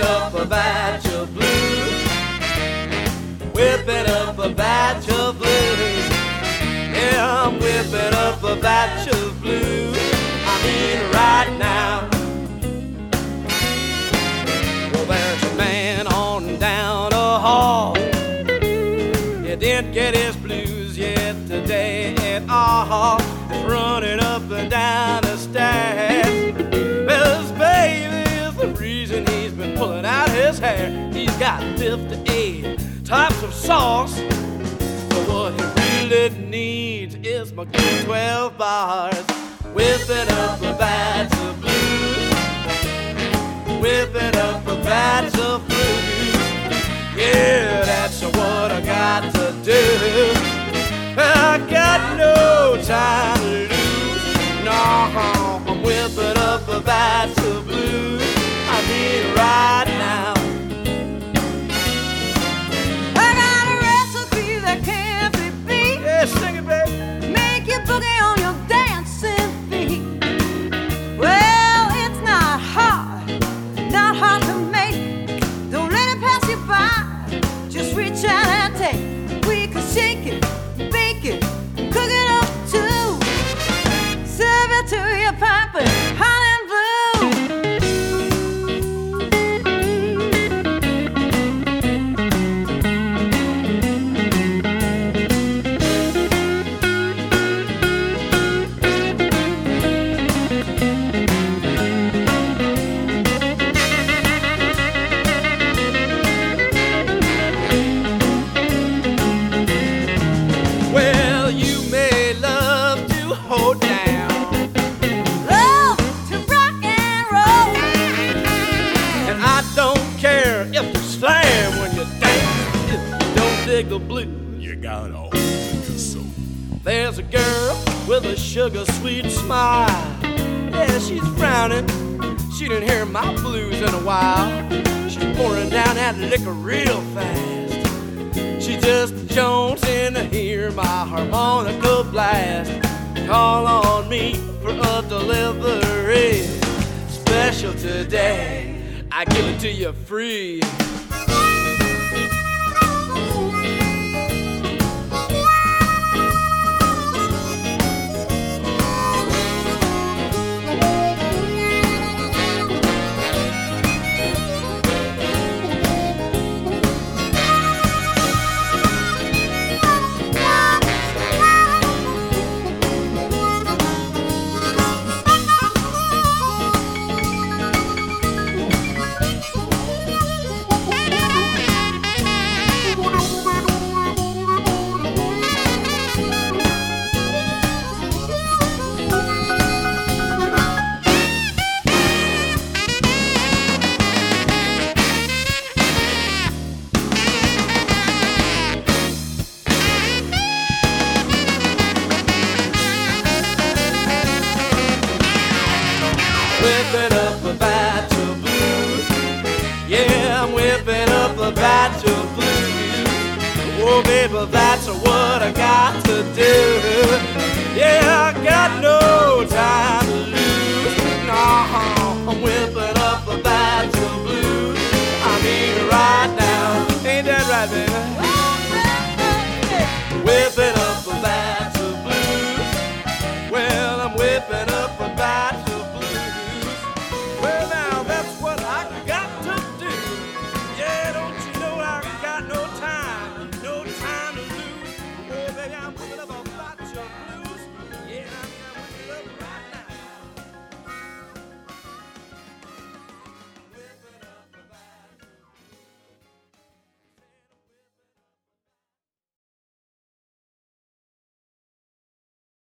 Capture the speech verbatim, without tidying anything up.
up a batch of blues. Whipping up a batch of blues. Yeah, I'm whipping up a batch of blues. I mean right now. Well, there's a man on down the hall. He didn't get his blues yet today at all. He's running up and down the stairs. Well, his baby is the reason he's been pulling out his hair. He's got fifty-eight types of sauce, but what he really needs is my good twelve bars. Whipping up a batch of blues. Whipping up a batch of blues. Yeah, that's what I got to do. I got no time to lose. No, I'm whipping up a batch of blues. I mean right now. I got a recipe that can't be beat. Yeah, sing it, baby. Make you boogie on your dancing feet. Well, it's not hard, not hard to make. Don't let it pass you by. Just reach out and take. We can shake it, bake it, cook it up too. Serve it to your piping hot and blue. Well, you may love to hold down, Love to rock and roll. and I don't care if you slam when you dance. If you don't dig the blues, you gotta hold your soul. There's a girl with a sugar sweet smile. Yeah, she's frowning. She didn't hear my blues in a while. She's pouring down that liquor real fast. She just jones in to hear my harmonica blast. Call on me for a delivery special today. I give it to you free. Whipping up a batch of blues. Yeah, I'm whipping up a batch of blues. Oh, baby, that's what I got to do.